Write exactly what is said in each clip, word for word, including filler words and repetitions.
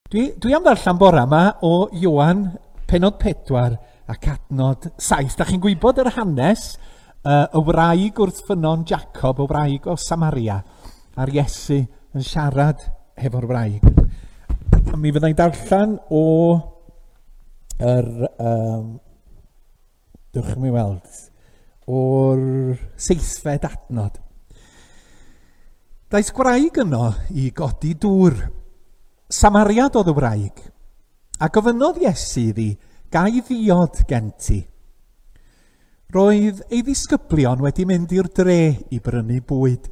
Dwi, dwi am ddarllen bore yma o Ioan penod pedwar ac adnod saith. Da chi'n gwybod yr hanes uh, y wraig wrth ffynon Jacob, y wraig o Samaria, a'r Iesu yn siarad hefo'r wraig. A mi fyddai'n darllen o yr, um, dywch mi weld, o'r seithfed adnod. Daeth gwraig yno i godi dŵr. Samariad oedd y wraig, a gofynodd Iesu iddi, gai ddiod gen ti. Roedd ei ddisgyblion wedi mynd i'r dre i brynu bwyd.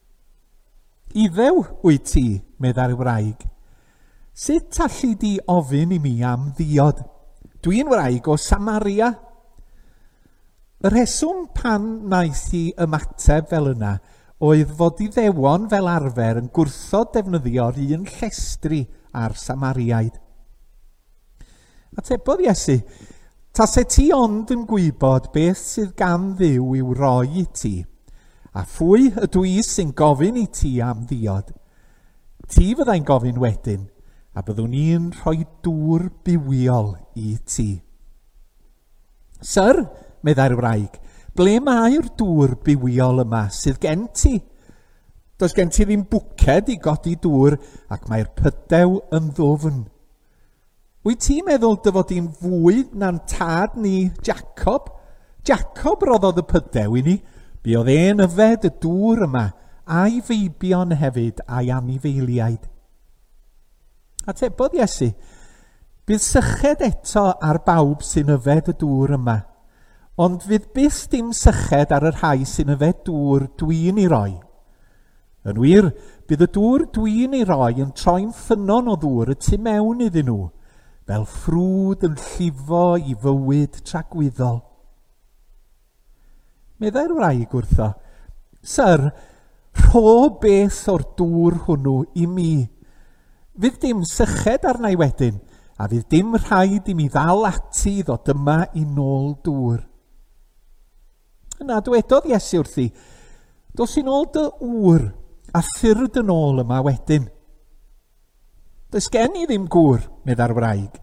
Iddew wyt ti, medda'r wraig. Sut allu di ofyn i mi am ddiod? Dwi'n wraig o Samaria. Y rheswm pan wnaeth i ymateb fel yna oedd fod Iddewon fel arfer yn gwrthod defnyddio'r un llestri ar Samariaid. Atebodd Iesu, tase ti ond yn gwybod beth sydd gan Dduw i'w roi i ti, a phwy ydw i sy'n gofyn i ti am ddiod. Ti fyddai'n gofyn wedyn, a byddwn i'n rhoi dŵr bywiol i ti. Syr, meddai'r wraig, ble mae'r dŵr bywiol yma sydd gen ti? Does gen ti ddim bwced i godi dŵr ac mae'r pydew yn ddwfn. Wyt ti'n meddwl dy fod i'n fwy na'n tad ni Jacob? Jacob roddodd y pydew i ni, bu oedd e'n yfed y dŵr yma a'i feibion hefyd a'i anifeiliaid. Atebodd Iesu, bydd syched eto ar bawb sy'n yfed y dŵr yma, ond fydd byth dim syched ar y rhai sy'n yfed dŵr dwi'n ei roi. Yn wir, bydd y dŵr dwi'n ei roi yn troi'n ffynon o ddŵr y tu mewn iddyn nhw, fel ffrwd yn llifo i fywyd tragwyddol. Meddai'r wraig wrtho, Syr, rho beth o'r dŵr hwnnw i mi. Fydd dim syched arna i wedyn, a fydd dim rhaid i mi ddal ati ddod yma i nôl dŵr. Yna dywedodd Iesu wrthi, dos i nôl dy ŵr a thyrd yn ôl yma wedyn. Does gen i ddim gŵr, medda'r wraig.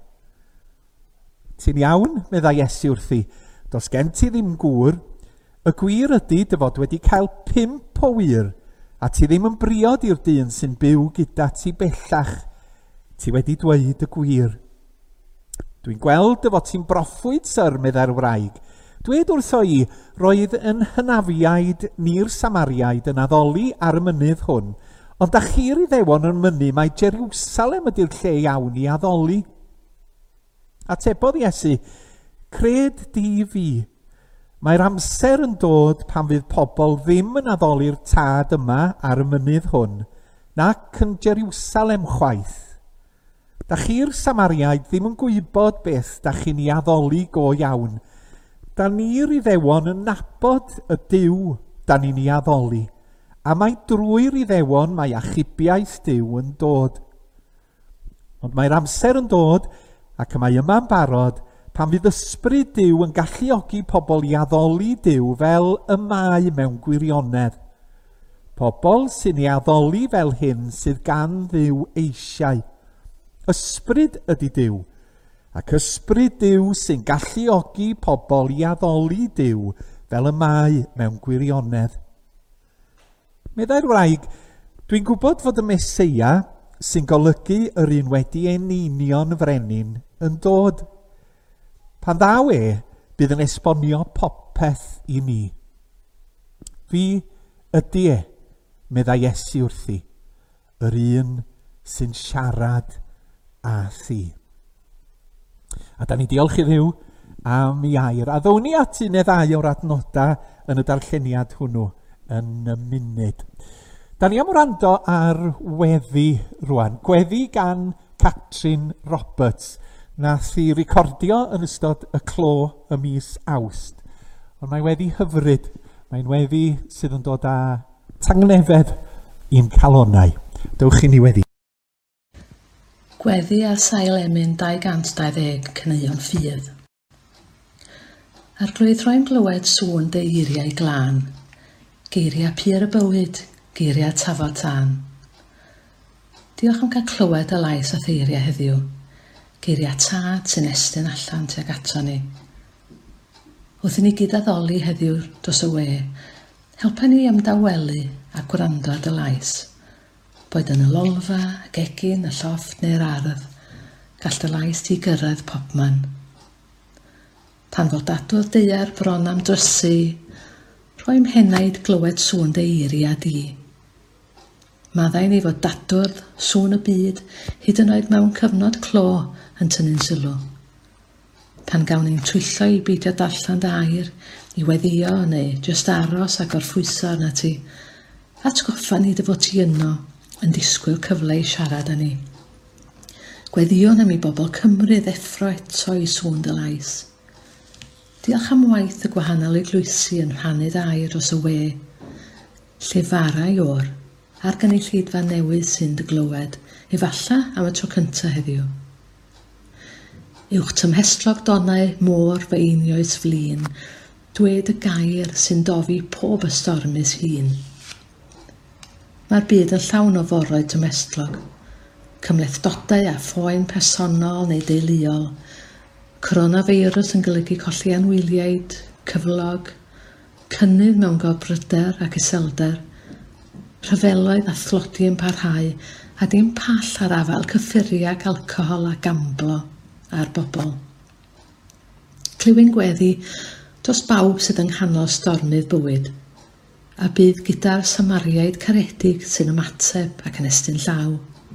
Ti'n iawn, medda Iesu wrthi, dos gen ti ddim gŵr, y gwir ydy dy fod wedi cael pump o wir, a ti ddim yn briod i'r dyn sy'n byw gyda ti bellach. Ti wedi dweud y gwir. Dwi'n gweld dy fod ti'n broffwyd, syr, medda'r wraig. Dwed wrtho i, roedd yn hynafiaid ni'r Samariaid yn addoli ar y mynydd hwn, ond a chi'r Iddewon yn mynnu mae Jerusalem ydy'r lle iawn i addoli. Atebodd Iesu, cred di fi, mae'r amser yn dod pan fydd pobl ddim yn addoli'r tad yma ar y mynydd hwn, nac yn Jerusalem chwaith. Da chi'r Samariaid ddim yn gwybod beth da chi'n ei addoli go iawn. Da ni'r Iddewon yn nabod y Duw da ni'n ei addoli, a mae drwy'r Iddewon mae achubiaeth Duw yn dod. Ond mae'r amser yn dod, ac mae yma'n barod, pan fydd ysbryd Duw yn galluogi pobl i addoli Duw fel y mae mewn gwirionedd. Pobl sy'n ei addoli fel hyn sydd gan Dduw eisiau. Ysbryd ydy Duw, ac ysbryd Duw sy'n galluogi pobl i addoli Duw fel y mae mewn gwirionedd. Meddai'r wraig, dwi'n gwybod fod y Meseia sy'n golygu yr un wedi eneinio'n frenin yn dod. Pan ddaw e, bydd yn esbonio popeth i ni. Fi ydy e, meddai Iesu wrthi, yr un sy'n siarad a thi. A da ni diolch i Dduw am ei air. A ddown ni at un neu ddau o'r adnodau yn y darlleniad hwnnw yn y munud. Da ni am wrando ar weddi rwan. Gweddi gan Catrin Roberts. Nath i recordio yn ystod y clo y mis Awst. Ond mae weddi hyfryd. Mae'n weddi sydd yn dod â tangnefedd i'n calonnau. Dewch i ni weddi. Gweddi ar sail emyn dau gant dau ddeg caneuon ffydd. Arglwydd rhoi'n glywed sŵn dy eiriau glân, geiriau pur y bywyd, geiriau tafod tân. Diolch am gael clywed y lais a theiriau heddiw. Geiriau tad sy'n estyn allan tuag ato ni. Wrth i ni gyd addoli heddiw dros y we, helpa ni ymdawelu a gwrando ar dy lais. Boed yn y lolfa, y gegin, y llofft neu'r ardd, gall dy lais ti gyrraedd popman. Pan fod dadwr deiar bron am drysu, rhoi'm henaid glywed sŵn dy eiria di. Maddau ni fod dadwr, sŵn y byd, hyd yn oed mewn cyfnod clo yn tynnu'n sylw. Pan gawn ni'n twyllo i beidio darllen dy air, i weddio neu jyst aros ac orffwyso arna ti, atgoffa ni dy fod ti yno yn disgwyl cyfle i siarad â ni. Gweddion am i bobl Cymru ddeffro eto i sŵn dy lais. Diolch am waith y gwahanol eglwysi yn rhannu dy air dros y we, lle fara i o'r, a'r gynulleidfa newydd sy'n dy glywed, efalla am y tro cyntaf heddiw. Uwch tymhestrog donau môr fy einioes flin, dwed y gair sy'n dofi pob y stormus hun. Mae'r byd yn llawn o foroedd tymhestrog, cymlethdodau a phoen personol neu deuluol, coronavirus yn golygu colli anwyliaid, cyflog, cynnydd mewn gobryder ac iselder, rhyfeloedd a thlodi yn parhau, a dim pall ar afal cyffuriag alcohol a gamblo ar bobl. Cliwyn gweddi dros bawb sydd yng nghanol stormydd bywyd, a bydd gyda'r samariaid caredig sy'n ymateb ac yn estyn llaw.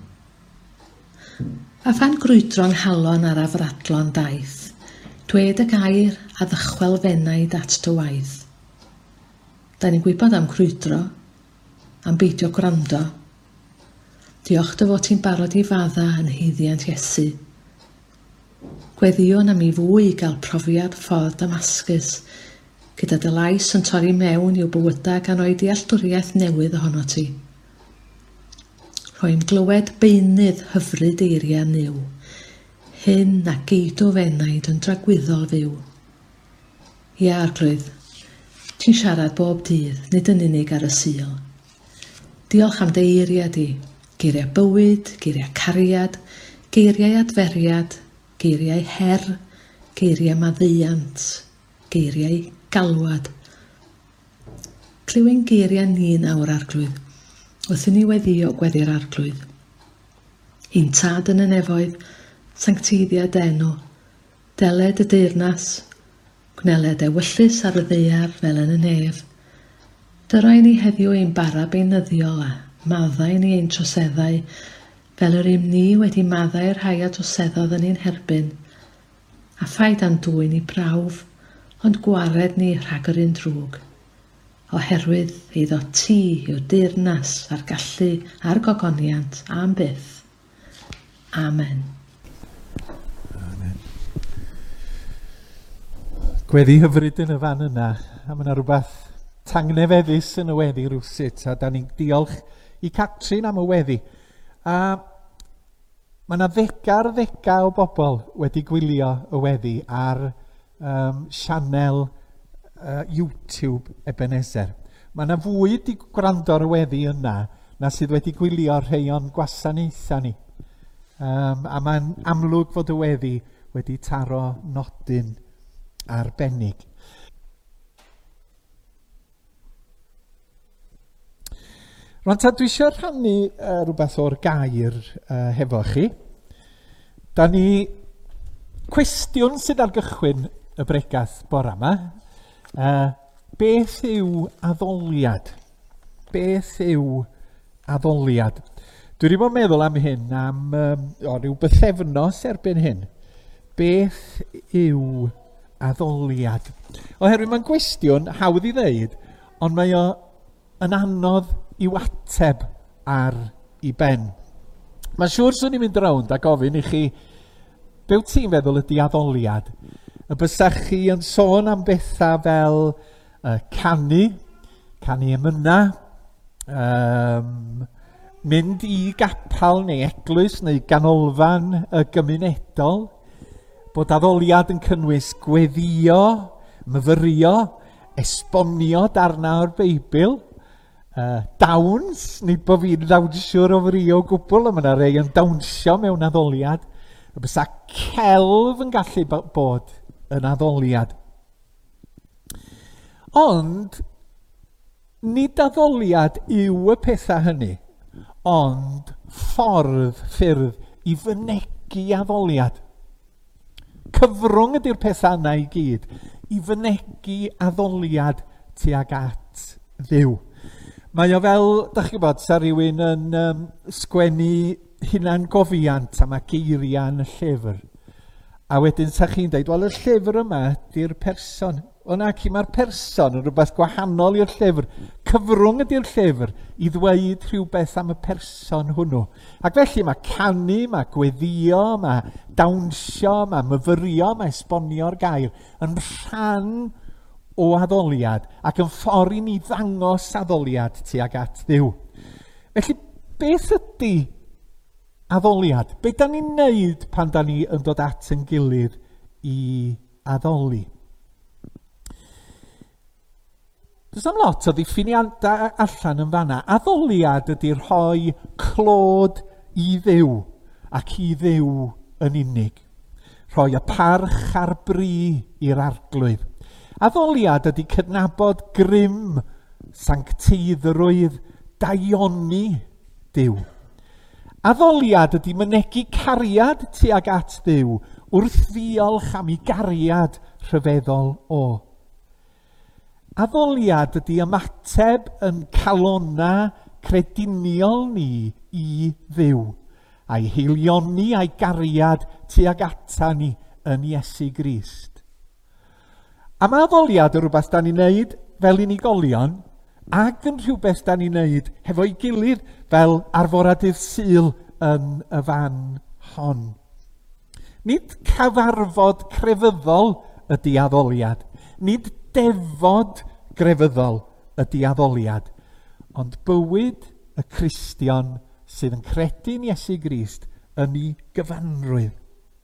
A phan grwydro'n halon ar afradlon daeth, dwed y gair a ddychwel fenaid at dy waith. Da ni'n gwybod am grwydro, am beidio gwrando. Diolch dy fod ti'n barod i fadda yn heiddiant Iesu. Gweddion am i fwy i gael profiad ffordd Damascus, gyda dy lais yn torri mewn i'w bywyda gan o'i dealltwriaeth newydd ohono ti. Rhoi'n glywed beunydd hyfryd eiriau niw, hyn a geidw fenaid yn dragwyddol fyw. Ia, Arglwydd, ti'n siarad bob dydd, nid yn unig ar y sul. Diolch am dy eiriau di, geiriau bywyd, geiriau cariad, geiriau adferiad, geiriau her, geiriau maddeuant, geiriau galwad. Cliwyn geiriau ni nawr, Arglwydd, wrth i ni weddio gweddi'r Arglwydd. Un tad yn y nefoedd, sanctiddiad enw, deled y deyrnas, gwneled ewyllus ar y ddeiar fel yn y nef. Dyroi ni heddiw ein bara beunyddiol a maddau ni ein troseddau, fel yr un ni wedi maddau'r rhai a troseddodd yn ein herbyn, a phaid am dwy'n i brawf, ond gwared ni rhag yr un drwg, oherwydd eiddo ti yw'r deyrnas a'r gallu a'r gogoniant am byth. Amen. Amen. Gweddi hyfryd yn y fan yna, a mae yna rhywbeth tangnefeddus yn y weddi rwsut, a da ni'n diolch i Catrin am y weddi. A mae yna ddegar ddegar o bobl wedi gwylio y weddi ar um, sianel uh, YouTube Ebenezer. Mae yna fwy wedi gwrando ar y weddi yna na sydd wedi gwylio rheion gwasanaethau ni. Um, a mae'n amlwg fod y weddi wedi taro nodyn arbennig. Rwan ta dwi eisiau rhannu uh, rhywbeth o'r gair uh, hefo chi. Da ni cwestiwn sydd ar gychwyn y bregath bore yma. Uh, beth yw addoliad? Beth yw addoliad? Dwi wedi bod yn meddwl am hyn am um, o, ryw bythefnos erbyn hyn. Beth yw addoliad? Oherwydd mae'n gwestiwn hawdd i ddeud, ond mae o yn anodd i'w ateb ar i ben. Mae'n siŵr swn i'n mynd rownd a gofyn i chi, be wyt ti'n feddwl ydy addoliad? Y bysach chi yn sôn am bethau fel uh, canu, canu emyna, um, mynd i gapal neu eglwys neu ganolfan y gymunedol, bod addoliad yn cynnwys gweddio, myfyrio, esbonio darna o'r Beibl, uh, dawns, nid bod fi'n dawnsiwr o fri o gwbl, a mae yna rei yn dawnsio mewn addoliad. Bysa celf yn gallu bod yn addoliad. Ond, nid addoliad yw y pethau hynny, ond ffordd, ffyrdd i fynegu addoliad. Cyfrwng ydy'r pethau yna i gyd, i fynegu addoliad tuag at Dduw. Mae o fel, dach chi'n bod, sa rhywun yn um, sgwennu hunan gofiant am y geiriau yn y llyfr. A wedyn sa chi'n dweud, wel, y llyfr yma ydy'r person. O na, ci mae'r person yn rhywbeth gwahanol i'r llyfr. Cyfrwng ydy'r llyfr i ddweud rhywbeth am y person hwnnw. Ac felly mae canu, mae gweddio, mae dawnsio, mae myfyrio, mae esbonio'r gair yn rhan o addoliad ac yn ffordd i ni ddangos addoliad tuag at Dduw. Felly, beth ydy addoliad? Be da ni'n neud pan da ni yn dod at yn gilydd i addoli? Does am lot o ddiffiniadau allan yn fanna. Addoliad ydy'r rhoi clod i Dduw ac i Dduw yn unig. Rhoi y parch a'r bri i'r arglwydd. Addoliad ydy cydnabod grym, sancteiddrwydd, daioni Duw. Addoliad ydy mynegu cariad tuag at Dduw wrth ddiolch am ei gariad rhyfeddol o. Addoliad ydy ymateb yn calonna crediniol ni i Dduw, a'i heilioni a'i gariad tuag ata ni yn Iesu Grist. A mae addoliad yn rhywbeth da ni'n neud fel unigolion, ac yn rhywbeth da ni'n neud hefo'i gilydd fel arforadydd Sul yn y fan hon. Nid cyfarfod crefyddol ydy addoliad, nid defod grefyddol ydy addoliad, ond bywyd y Cristion sydd yn credu'n Iesu Grist yn ei gyfanrwydd.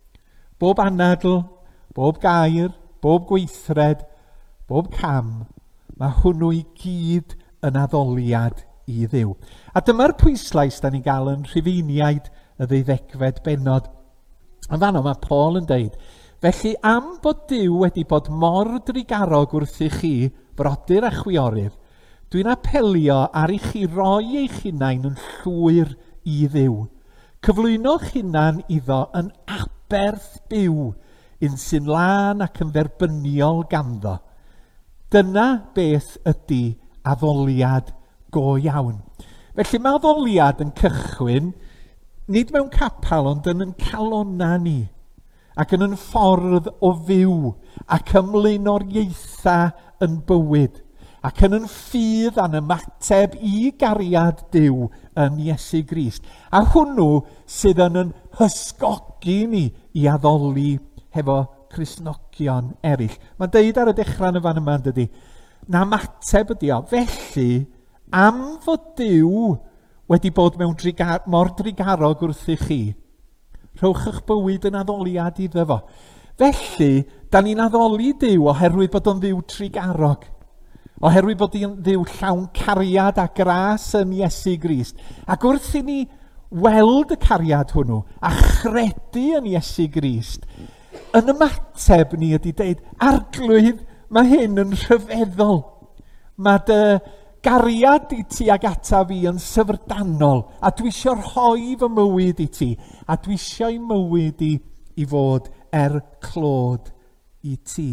Bob anadl, bob gair, bob gweithred, bob cam, mae hwnnw i gyd yn addoliad i Dduw. A dyma'r pwyslais da ni gael yn Rhufeiniaid y ddeuddegfed bennod. Yn fanno mae Paul yn deud, felly am bod Duw wedi bod mor drigarog wrth i chi, brodyr a chwiorydd, dwi'n apelio ar i chi roi eich hunain yn llwyr i Dduw. Cyflwyno'ch hunan iddo yn aberth byw, un sy'n lan ac yn dderbyniol ganddo. Dyna beth ydy addoliad go iawn. Felly mae addoliad yn cychwyn, nid mewn capal, ond yn yn calonna ni, ac yn yn ffordd o fyw, ac ymlaenoriaetha yn bywyd, ac yn yn ffydd a'n ymateb i gariad Duw yn Iesu Grist. A hwnnw sydd yn yn hysgogi ni i addoli hefo Cristnogion eraill. Mae'n deud ar y dechrau yn y fan yma yn dydi, na mateb ydi o. Felly, am fod Duw wedi bod mewn drigar, mor drigarog wrth i chi, rhowch eich bywyd yn addoliad iddo fo. Felly, da ni'n addoli Duw oherwydd bod o'n ddiw trigarog. Oherwydd bod o'n ddiw llawn cariad a gras yn Iesu Grist. Ac wrth i ni weld y cariad hwnnw a chredu yn Iesu Grist, yn ymateb ni ydy deud, arglwydd, mae hyn yn rhyfeddol. Mae dy gariad i ti ag ata fi yn syfrdanol, a dwi eisiau rhoi fy mywyd i ti, a dwi eisiau i mywyd i, i fod er clod i ti.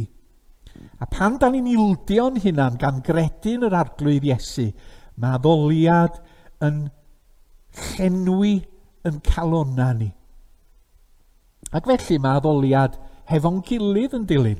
A pan da ni'n ildio'n hunan gan gredu yn yr arglwydd Iesu, mae addoliad yn llenwi yn calonna ni. Ac felly mae addoliad hefo'n gilydd yn dilyn,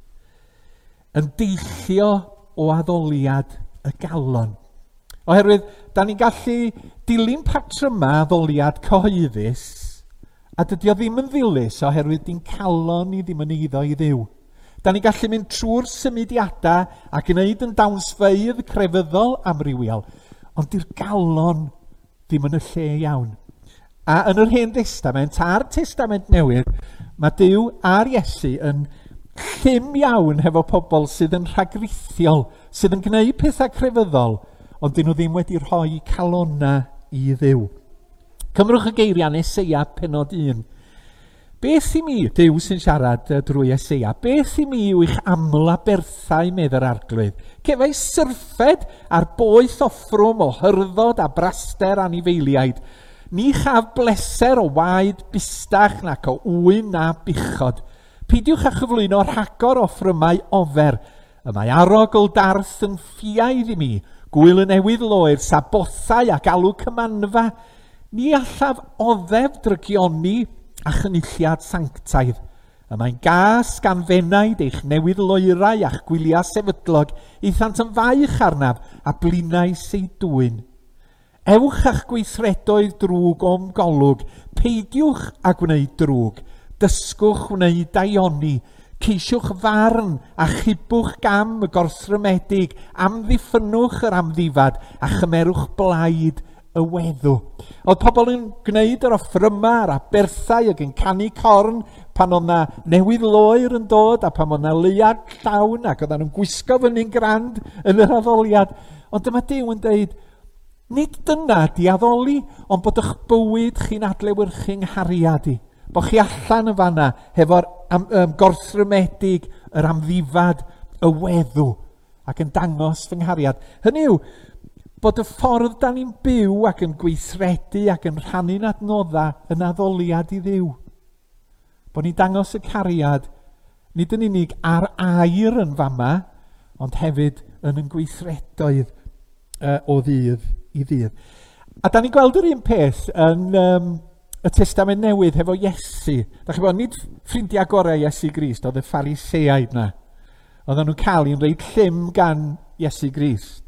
yn deillio o addoliad y galon. Oherwydd, da ni'n gallu dilyn patrymau addoliad cyhoeddus, a dydy o ddim yn ddilys oherwydd di'n calon ni ddim yn eiddo i Dduw. Da ni'n gallu mynd trwy'r symudiadau a gwneud yn dawnsfeydd crefyddol amrywiol, ond di'r galon ddim yn y lle iawn. A yn yr Hen Testament a'r Testament Newydd, mae Duw a'r Iesu yn llym iawn hefo pobl sydd yn rhagrithiol, sydd yn gwneud pethau crefyddol, ond dyn nhw ddim wedi rhoi calonna i Dduw. Cymrwch y geiriau Eseia penod un. Beth i mi, Duw sy'n siarad uh, drwy Eseia, beth i mi yw eich aml a berthau medd yr arglwydd? Cefau syrffed ar boeth offrwm o hyrddod a braster anifeiliaid. Ni chaf bleser o waed bistach nac o wyn na bichod. Pidiwch a chyflwyno rhagor o ffrymau ofer. Y mae arogl darth yn ffiaidd i mi, gwyl y newydd loer, sabothau a galw cymanfa. Ni allaf oddef drygioni a chynulliad sanctaidd. Y mae'n gas gan fenaid eich newydd loerau a'ch gwyliau sefydlog, eithant yn faich arnaf a blinau seidwyn. Ewch a'ch gweithredoedd drwg o'm golwg, peidiwch a gwneud drwg, dysgwch wneud daioni, ceisiwch farn a chibwch gam y gorthrymedig, amddiffynwch yr amddifad a chymerwch blaid y weddw. Oedd pobl yn gwneud yr offryma a berthau ac yn canu corn pan oedd na newydd loer yn dod a pan oedd na leiad llawn ac oedd nhw'n gwisgo fyny'n grand yn yr addoliad. Ond dyma Duw yn dweud, nid dyna di addoli, ond bod eich bywyd chi'n adlewyrchu'n nghariad i. Bod chi allan yn fanna hefo'r um, gorthrymedig, yr amddifad, y weddw, ac yn dangos fy nghariad. Hynny yw, bod y ffordd da ni'n byw ac yn gweithredu ac yn rhannu'n adnodda yn addoliad i Dduw. Bod ni'n dangos y cariad, nid yn unig ar air yn fama, ond hefyd yn yn gweithredoedd uh, o ddydd i ddydd. A da ni'n gweld yr un peth yn um, y Testament Newydd hefo Iesu. Da chi bod, nid ffrindiau gorau Iesu Grist, oedd y Phariseaid na. Oedden nhw'n cael i'n reid llym gan Iesu Grist.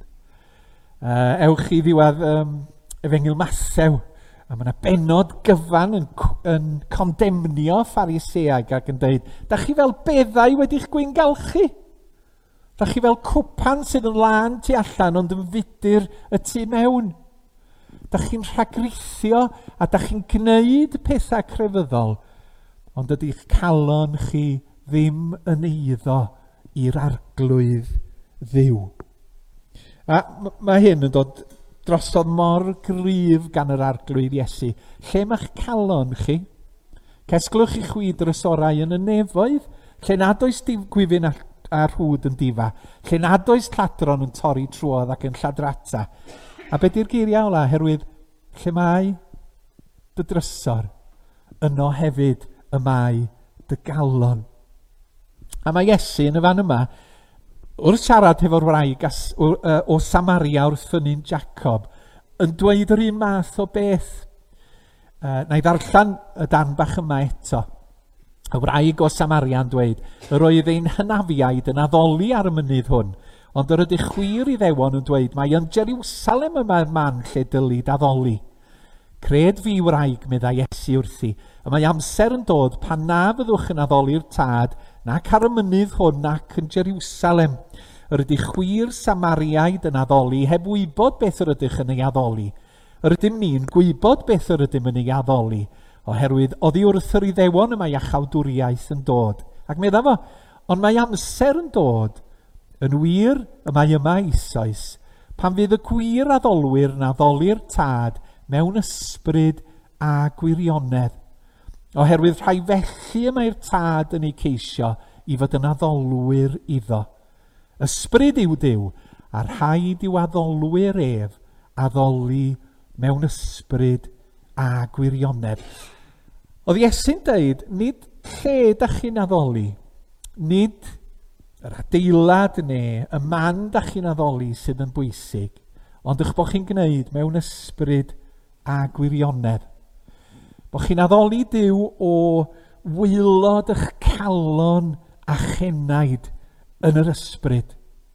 Uh, ewch i ddiwedd um, Efengil Mathew, a mae yna benod gyfan yn, yn condemnio Phariseaid ac yn dweud, da chi fel beddau wedi'ch gwyngalchu? Da chi fel cwpan sydd yn lan tu allan ond yn fudur y tu mewn? Da chi'n rhagrithiio a da chi'n gwneud pethau crefyddol, ond ydy'ch calon chi ddim yn eiddo i'r arglwydd Dduw. A mae hyn yn dod drosodd mor gryf gan yr arglwydd Iesu. Lle mae'ch calon chi? Cesglwch i'ch wydrysorau yn y nefoedd, lle nad oes gwifyn a rhwd yn difa, lle nad oes lladron yn torri trwodd ac yn lladrata. A be di'r geiriau ola, herwydd lle mae dy drysor, yno hefyd y mae dy galon. A mae Iesu yn y fan yma, wrth siarad hefo'r wraig o, uh, o Samaria wrth ffynnu'n Jacob, yn dweud yr un math o beth. Uh, na i ddarllen y dan bach yma eto. Y wraig o Samaria yn dweud, yr oedd ein hynafiaid yn addoli ar y mynydd hwn, ond yr ydych chwir i ddewon yn dweud, mae yn Jerusalem yma'r man lle dylid addoli. Cred fi wraig, medda Iesu wrthi, y mae amser yn dod pan na fyddwch yn addoli'r tad, nac ar y mynydd hwn nac yn Jerusalem. Yr ydych chwir Samariaid yn addoli, heb wybod beth yr ydych yn ei addoli. Yr ydym ni'n gwybod beth yr ydym yn ei addoli, oherwydd oddi wrth yr iddewon y mae achawdwriaeth yn dod. Ac medda fo, ond mae amser yn dod, yn wir y mae yma eisoes, pan fydd y gwir addolwyr yn addoli'r tad mewn ysbryd a gwirionedd. Oherwydd rhai felly y mae'r tad yn ei ceisio i fod yn addolwyr iddo. Ysbryd yw Duw, a rhaid i'w addolwyr ef addoli mewn ysbryd a gwirionedd. Oedd Iesu'n dweud, nid lle da chi'n addoli, nid yr adeilad neu y man da chi'n addoli sydd yn bwysig, ond eich bod chi'n gwneud mewn ysbryd a gwirionedd. Bod chi'n addoli Duw o waelod eich calon a chenaid yn yr ysbryd.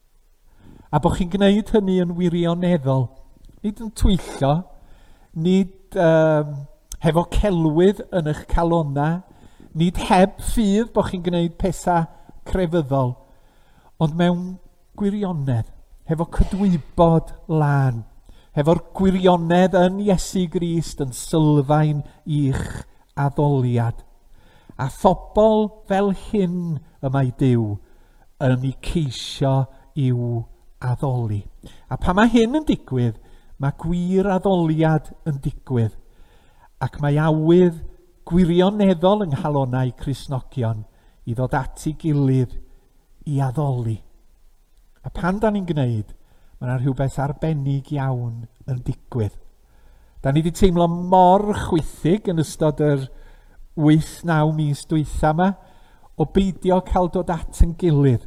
A bod chi'n gwneud hynny yn wirioneddol, nid yn twyllio, nid um, hefo celwydd yn eich calonna, nid heb ffydd bod chi'n gwneud pethau crefyddol, ond mewn gwirionedd, hefo cydwybod lan, hefo'r gwirionedd yn Iesu Grist yn sylfaen i'ch addoliad. A phobl fel hyn y mae Duw yn ei ceisio i'w addoli. A pan mae hyn yn digwydd, mae gwir addoliad yn digwydd. Ac mae awydd gwirioneddol yng nghalonnau Cristnogion i ddod at ei gilydd i addoli. A pan da ni'n gwneud, mae yna rhywbeth arbennig iawn yn digwydd. Da ni wedi teimlo mor chwythig yn ystod yr wyth naw mis dwytha yma o beidio cael dod at yn gilydd.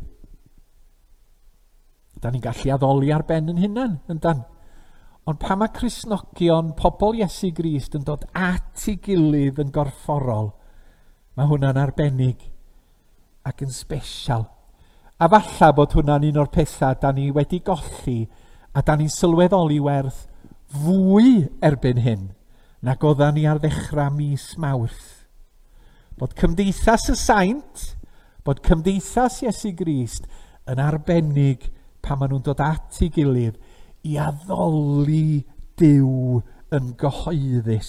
Da ni'n gallu addoli ar ben yn hunan, yndan? Ond pan mae Cristnogion, pobl Iesu Grist yn dod at ei gilydd yn gorfforol, mae hwnna'n arbennig ac yn sbesial. A falla bod hwnna'n un o'r pethau da ni wedi golli a da ni'n sylweddoli werth fwy erbyn hyn nag oeddan ni ar ddechrau mis Mawrth. Bod Cymdeithas y Saint, bod Cymdeithas Iesu Grist yn arbennig pan maen nhw'n dod at ei gilydd i addoli Duw yn gyhoeddus.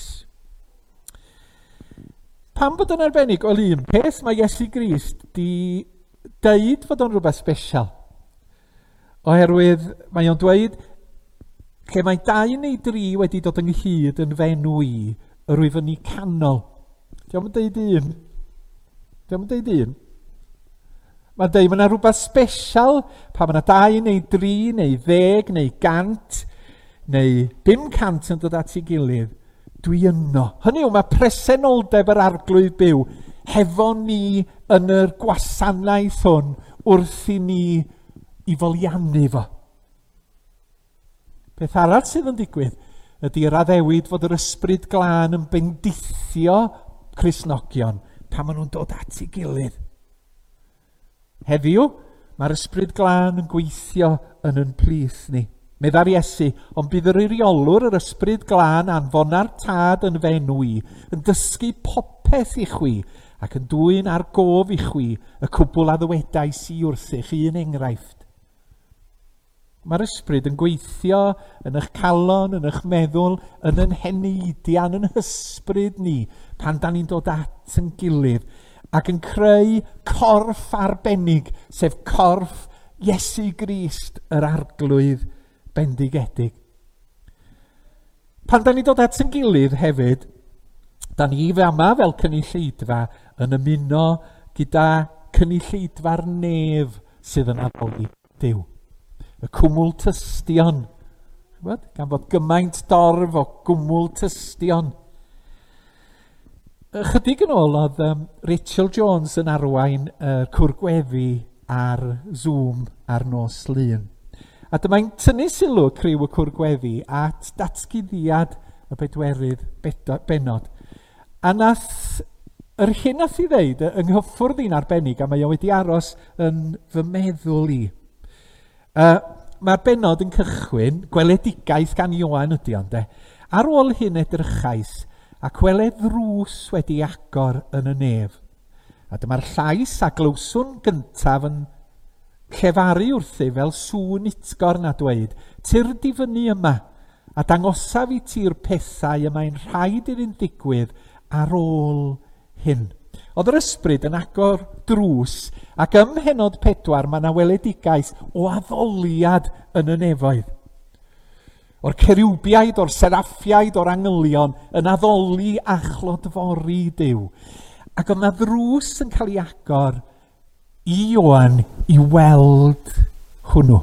Pam bod yn arbennig? Wel, un peth mae Iesu Grist di deud fod o'n rhywbeth sbesial. Oherwydd mae o'n dweud lle mae dau neu dri wedi dod ynghyd yn fenw i, yr wyf yn ei canol. Diolch yn deud un. Diolch yn deud un. Mae'n deud mae yna rhywbeth sbesial pan mae yna dau neu dri neu ddeg neu gant neu dim cant yn dod at ei gilydd. Dwi yno. Hynny yw, mae presenoldeb yr arglwydd byw hefo ni yn yr gwasanaeth hwn wrth i ni i foliannu fo. Beth arall sydd yn digwydd ydy'r addewid fod yr ysbryd glân yn bendithio Cristnogion pan maen nhw'n dod at ei gilydd. Heddiw, mae'r ysbryd glân yn gweithio yn yn plith ni. Meddai'r Iesu, ond bydd yr eiriolwr yr ysbryd glân anfona'r tad yn fenw i, yn dysgu popeth i chwi, ac yn dwyn ar gof i chwi y cwbl addywedais i wrthych un enghraifft. Mae'r ysbryd yn gweithio yn eich calon, yn eich meddwl, yn yn heneidian, yn hysbryd ni, pan da ni'n dod at yn gilydd, ac yn creu corff arbennig, sef corff Iesu Grist, yr arglwydd bendigedig. Pan da ni'n dod at yn gilydd hefyd, da ni fama fel cynulleidfa yn ymuno gyda cynulleidfa'r nef sydd yn addoli Duw. Y cwmwl tystion. Gan fod gymaint dorf o gwmwl tystion. Chydig yn ôl oedd um, Rachel Jones yn arwain uh, cwrgweddi ar Zoom ar nos Lun. A dyma'n tynnu sylw criw y cwrgweddi at datguddiad y bedwerydd benod. A nath, yr hyn nath i ddeud yng nghyffwrdd un arbennig, a mae o wedi aros yn fy meddwl i. Uh, Mae'r benod yn cychwyn, gweledigaeth gan Ioan ydy ond de. Ar ôl hyn edrychais, ac weled ddrws wedi agor yn y nef. A dyma'r llais a glywswn gyntaf yn llefaru wrthi fel sŵn utgor na dweud, tyr di fyny yma, a dangosaf i ti'r pethau y mae'n rhaid i'r un digwydd ar ôl hyn. Oedd yr ysbryd yn agor drws, ac ym mhenod pedwar mae yna weledigaeth o addoliad yn y nefoedd. O'r ceriwbiaid, o'r seraffiaid, o'r angylion yn addoli a chlodfori Duw. Ac oedd yna drws yn cael ei agor i Ioan i weld hwnnw.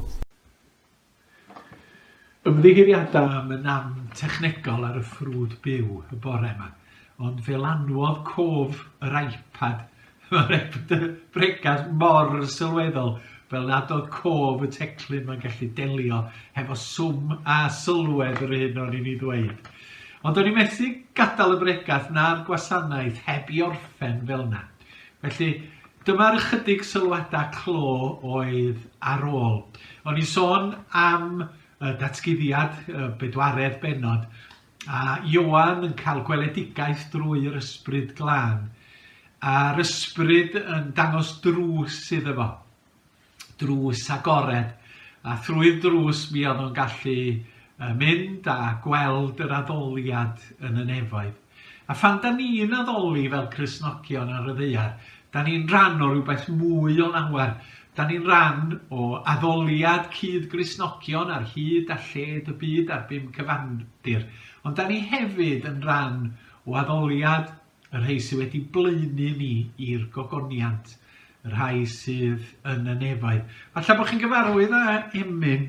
Ymddiheuriadau am y nam technegol ar y ffrwd byw y bore yma. Ond fel anwodd cof yr iPad, mae'r bregas mor sylweddol, fel nad oedd cof y teclyn mae'n gallu delio hefo swm a sylwedd yr hyn o'n i'n ei ddweud. Ond o'n i methu gadael y bregas na'r gwasanaeth heb i orffen fel yna. Felly, dyma'r ychydig sylwadau clo oedd ar ôl. O'n i sôn am uh, datguddiad uh, bedwaredd benod, a Ioan yn cael gweledigaeth drwy'r ysbryd glân. A'r ysbryd yn dangos drws iddo fo. Drws agored. A thrwy'r drws mi oedd nhw'n gallu mynd a gweld yr addoliad yn y nefoedd. A phan da ni'n addoli fel Cristnogion ar y ddaear, da ni'n rhan o rhywbeth mwy o lawer. Da ni'n rhan o addoliad cyd Gristnogion ar hyd a lled y byd ar bum cyfandir. Ond da ni hefyd yn rhan o addoliad y rhai sydd wedi blaenu ni i'r gogoniant, y rhai sydd yn y nefoedd. Falle bod chi'n gyfarwydd â emyn,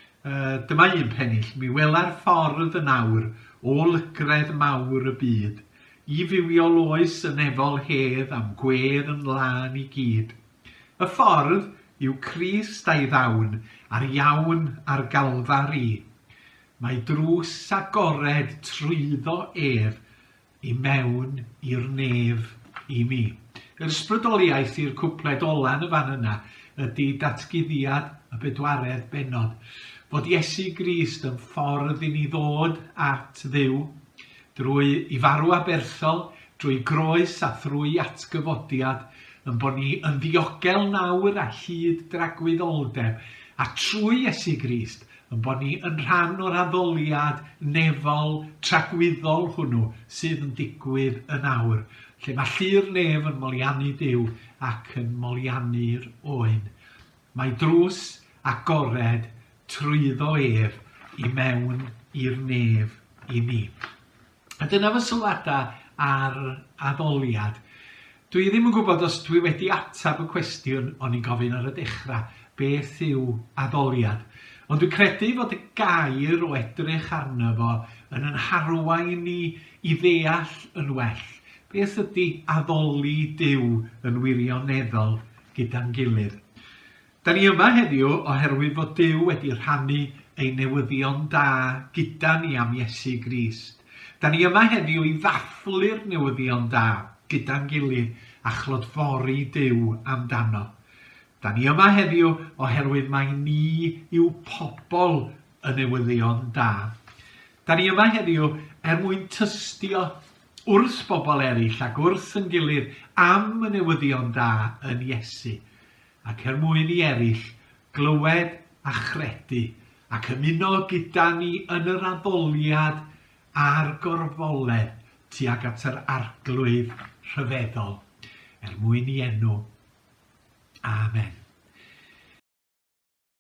uh, dyma un pennill, mi wela'r ffordd yn awr o lygredd mawr y byd, i fywiol oes y nefol hedd am gwedd yn lan i gyd. Y ffordd yw Crist a'i ddawn a'r iawn a'r galfari. Mae drws agored trwyddo ef i mewn i'r nef i mi. Yr ysbrydoliaeth i'r cwpled ola yn y fan yna ydy datguddiad y bedwaredd bennod. Fod Iesu Grist yn ffordd i ni ddod at Dduw drwy i farw aberthol, drwy groes a thrwy atgyfodiad, yn bod ni yn ddiogel nawr a hyd dragwyddoldeb, a trwy Iesu Grist yn bod ni yn rhan o'r addoliad nefol tragwyddol hwnnw sydd yn digwydd yn awr, lle mae llu'r nef yn moliannu Duw ac yn moliannu'r oen. Mae drws agored trwyddo ef i mewn i'r nef i mi. A dyna fy sylwadau ar addoliad. Dwi ddim yn gwybod os dwi wedi atab y cwestiwn o'n i'n gofyn ar y dechrau, beth yw addoliad. Ond dwi'n credu fod y gair o edrych arno fo yn yn harwain ni i ddeall yn well. Beth ydy addoli Duw yn wirioneddol gyda'n gilydd. Da ni yma heddiw oherwydd fod Duw wedi rhannu ei newyddion da gyda ni am Iesu Grist. Da ni yma heddiw i ddathlu'r newyddion da gyda'n gilydd a chlodfori Duw amdano. Da ni yma heddiw oherwydd mae ni yw pobl y newyddion da. Da ni yma heddiw er mwyn tystio wrth bobl eraill ac wrth yn gilydd am y newyddion da yn Iesu, ac er mwyn i eraill glywed a chredu ac ymuno gyda ni yn yr addoliad a'r gorfoledd tuag at yr arglwydd rhyfeddol, er mwyn i enw. Amen.